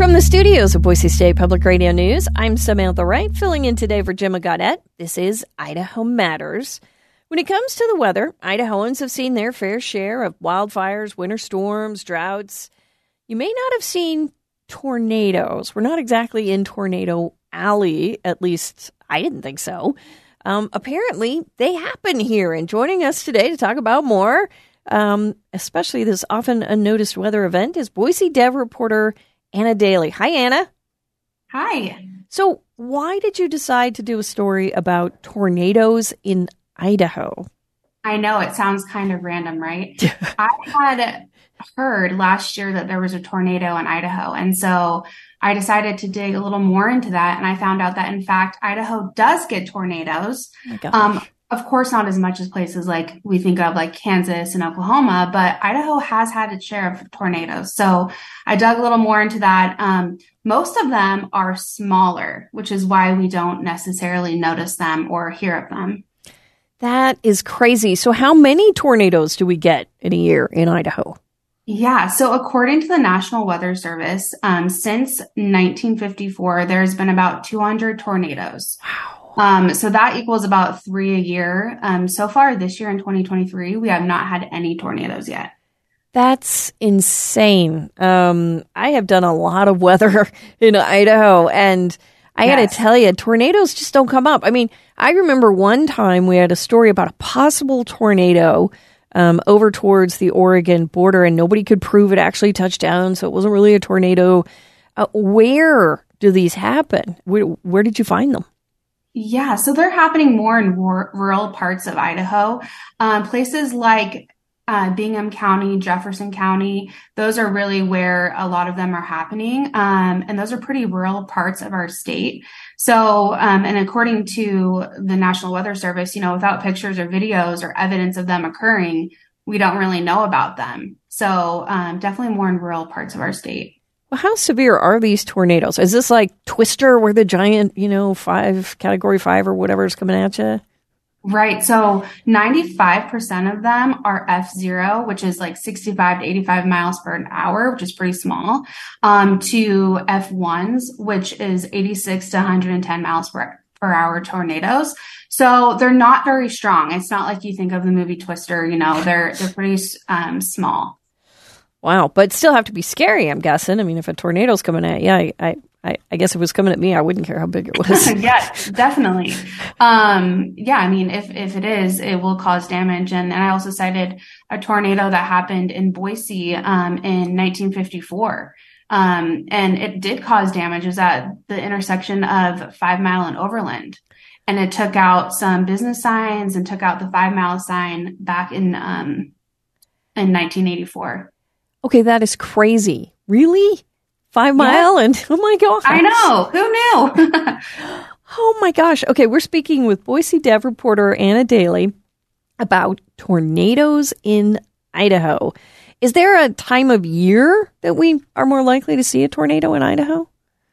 From the studios of Boise State Public Radio News, I'm Samantha Wright, filling in today for Gemma Gaudette. This is Idaho Matters. When it comes to the weather, Idahoans have seen their fair share of wildfires, winter storms, droughts. You may not have seen tornadoes. We're not exactly in Tornado Alley, at least I didn't think so. Apparently, they happen here. And joining us today to talk about more, especially this often unnoticed weather event, is Boise Dev reporter Anna Daly. Hi, Anna. Hi. So why did you decide to do a story about tornadoes in Idaho? I know it sounds kind of random, right? I had heard last year that there was a tornado in Idaho. And so I decided to dig a little more into that. And I found out that, in fact, Idaho does get tornadoes. Of course, not as much as places like we think of, like Kansas and Oklahoma, but Idaho has had its share of tornadoes. So I dug a little more into that. Most of them are smaller, which is why we don't necessarily notice them or hear of them. That is crazy. So how many tornadoes do we get in a year in Idaho? Yeah. So according to the National Weather Service, since 1954, there's been about 200 tornadoes. Wow. So that equals about 3 a year. So far this year in 2023, we have not had any tornadoes yet. That's insane. I have done a lot of weather in Idaho, and I got to tell you, tornadoes just don't come up. I mean, I remember one time we had a story about a possible tornado over towards the Oregon border, and nobody could prove it actually touched down, so it wasn't really a tornado. Where do these happen? Where did you find them? Yeah, so they're happening more in rural parts of Idaho. Places like Bingham County, Jefferson County, those are really where a lot of them are happening. And those are pretty rural parts of our state. So, and according to the National Weather Service, without pictures or videos or evidence of them occurring, we don't really know about them. So, definitely more in rural parts of our state. Well, how severe are these tornadoes? Is this like Twister where the giant, category 5 or whatever is coming at you? Right. So 95% of them are F0, which is like 65 to 85 miles per hour, which is pretty small, to F1s, which is 86 to 110 miles per hour tornadoes. So they're not very strong. It's not like you think of the movie Twister, they're pretty small. Wow. But still have to be scary, I'm guessing. I mean, if a tornado's coming at you, I guess if it was coming at me, I wouldn't care how big it was. Yeah, definitely. I mean, if it is, it will cause damage. And I also cited a tornado that happened in Boise in 1954. And it did cause damage. It was at the intersection of 5 Mile and Overland. And it took out some business signs and took out the 5 Mile sign back in 1984. Okay, that is crazy. Really? 5 Mile and oh my gosh. I know. Who knew? Oh my gosh. Okay, we're speaking with Boise Dev reporter Anna Daly about tornadoes in Idaho. Is there a time of year that we are more likely to see a tornado in Idaho?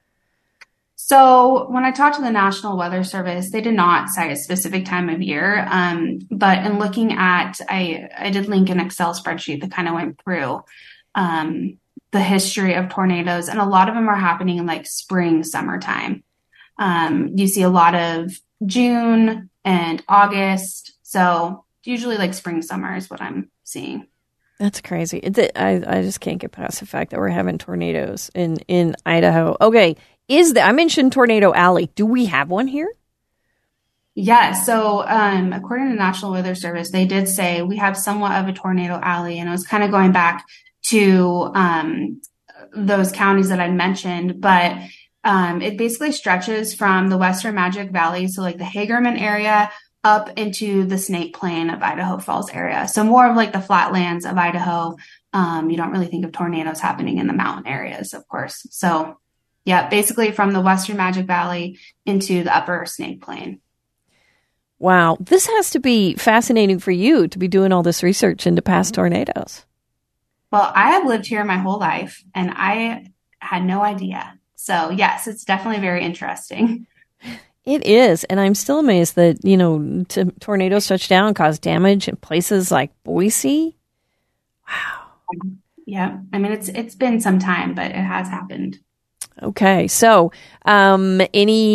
So when I talked to the National Weather Service, they did not cite a specific time of year. But in looking at, I did link an Excel spreadsheet that kind of went through the history of tornadoes, and a lot of them are happening in like spring, summertime. You see a lot of June and August. So usually like spring, summer is what I'm seeing. That's crazy. I just can't get past the fact that we're having tornadoes in Idaho. Okay. I mentioned Tornado Alley. Do we have one here? Yeah. So, according to the National Weather Service, they did say we have somewhat of a tornado alley, and it was kind of going back to, those counties that I mentioned, but, it basically stretches from the Western Magic Valley. So like the Hagerman area up into the Snake Plain of Idaho Falls area. So more of like the flatlands of Idaho. You don't really think of tornadoes happening in the mountain areas, of course. So yeah, basically from the Western Magic Valley into the upper Snake Plain. Wow. This has to be fascinating for you to be doing all this research into past tornadoes. Well, I have lived here my whole life and I had no idea. So yes, it's definitely very interesting. It is. And I'm still amazed that, tornadoes touch down, cause damage in places like Boise. Wow. Yeah. I mean, it's been some time, but it has happened. Okay. So, did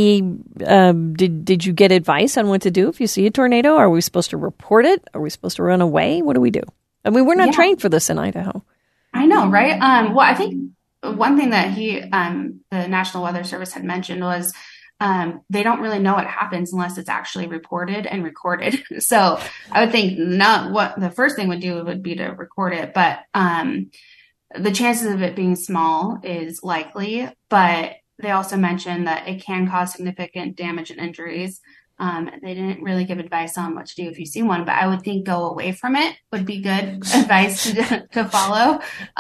you get advice on what to do if you see a tornado? Are we supposed to report it? Are we supposed to run away? What do we do? I mean, we're not trained for this in Idaho. I know, right? Well, I think one thing that the National Weather Service had mentioned was they don't really know what happens unless it's actually reported and recorded. So I would think what the first thing would be to record it, but the chances of it being small is likely, but they also mentioned that it can cause significant damage and injuries. They didn't really give advice on what to do if you see one, but I would think go away from it would be good advice to follow.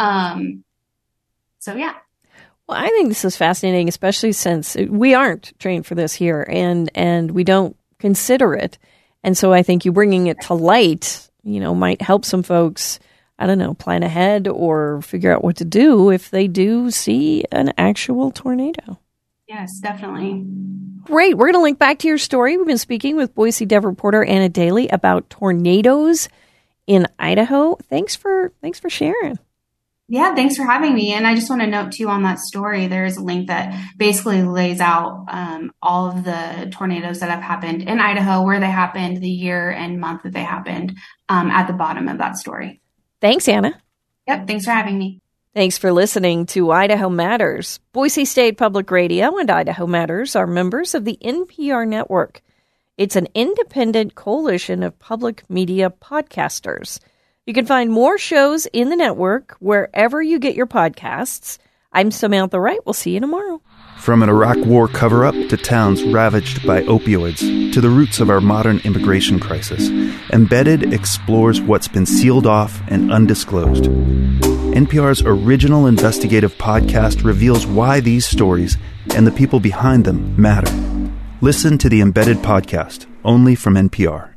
So yeah. Well, I think this is fascinating, especially since we aren't trained for this here and we don't consider it. And so I think you bringing it to light, might help some folks, I don't know, plan ahead or figure out what to do if they do see an actual tornado. Yes, definitely. Great. We're going to link back to your story. We've been speaking with Boise Dev reporter Anna Daly about tornadoes in Idaho. Thanks for sharing. Yeah, thanks for having me. And I just want to note too on that story, there is a link that basically lays out all of the tornadoes that have happened in Idaho, where they happened, the year and month that they happened at the bottom of that story. Thanks, Anna. Yep, thanks for having me. Thanks for listening to Idaho Matters. Boise State Public Radio and Idaho Matters are members of the NPR network. It's an independent coalition of public media podcasters. You can find more shows in the network wherever you get your podcasts. I'm Samantha Wright. We'll see you tomorrow. From an Iraq War cover-up to towns ravaged by opioids to the roots of our modern immigration crisis, Embedded explores what's been sealed off and undisclosed. NPR's original investigative podcast reveals why these stories and the people behind them matter. Listen to the Embedded podcast, only from NPR.